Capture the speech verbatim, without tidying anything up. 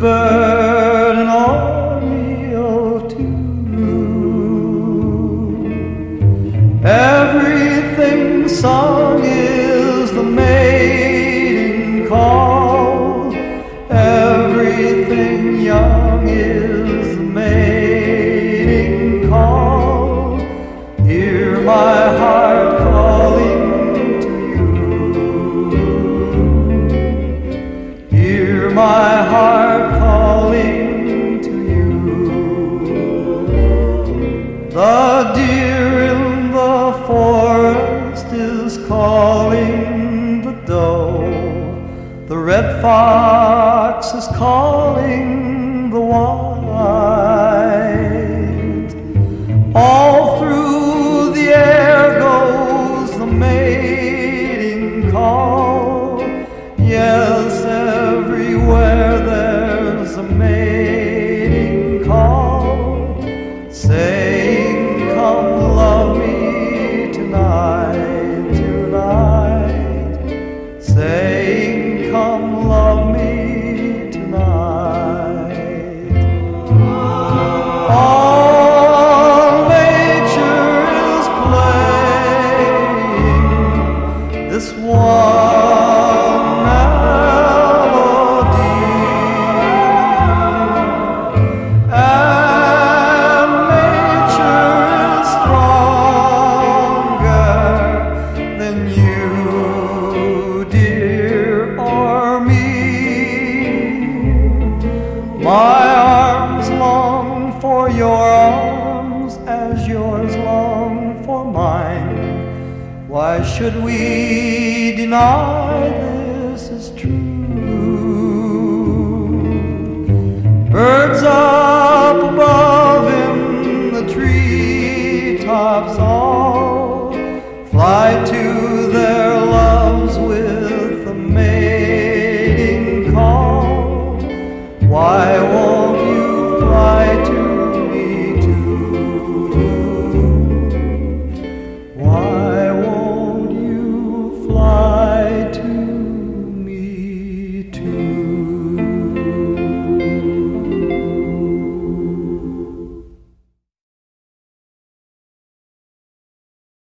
bird, an army of two. Everything sung is the mating call. Everything young is the mating call. Hear my heart calling to you. Hear my heart calling to you. The deer in the forest is calling the doe. The red fox is calling the white. All through the air goes the mating call. Yes, everywhere there's a mating call, saying, come love me tonight, tonight. Saying, come love me tonight. All nature is playing this one melody, and nature is stronger than you, dear, or me. My arms long for your arms as yours long for mine. Why should we deny